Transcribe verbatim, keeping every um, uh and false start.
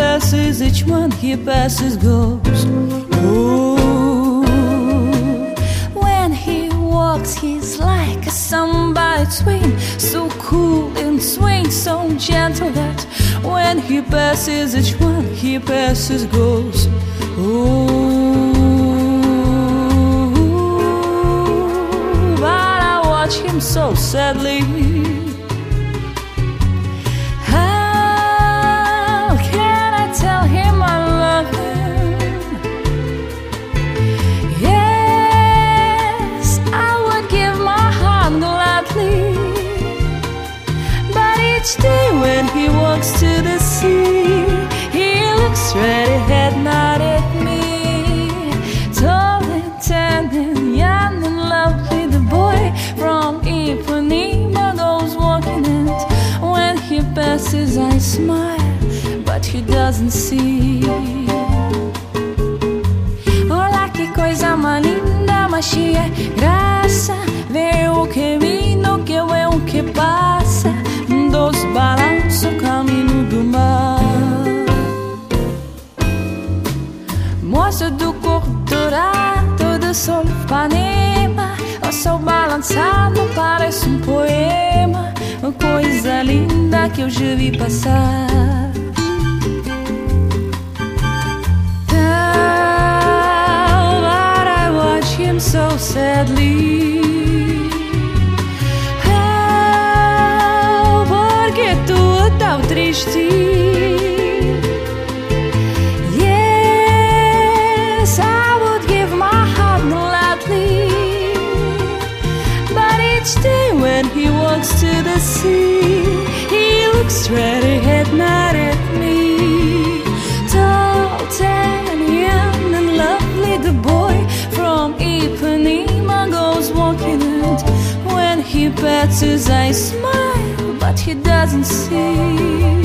passes, each one he passes goes. Ooh. When he walks, he's like a sunbite swing, so cool and swing, so gentle that when he passes, each one he passes goes. Ooh. But I watch him so sadly. How can I tell him I love him? Yes, I would give my heart gladly, but each day when he walks to the sea, he looks straight ahead, not at me. Tall and tan and young and lovely, the boy from Ipanema goes walking, and when he passes I smile, but he doesn't see. Olha que coisa mais linda, mas cheia graça, ver o caminho que é o que passa, dos balanços o caminho do mar. Moça do corpo dourado do sol Ipanema, o sol balançado parece um poema, uma coisa linda que eu já vi passar. Oh, but I watch him so sadly. Oh, porque tu tão triste. Yes, I would give my heart gladly, but each day when he walks to the sea, he looks straight ahead, not at me. Tall, tan, young and lovely, the boy from Ipanema goes walking, and when he passes I smile, but he doesn't see.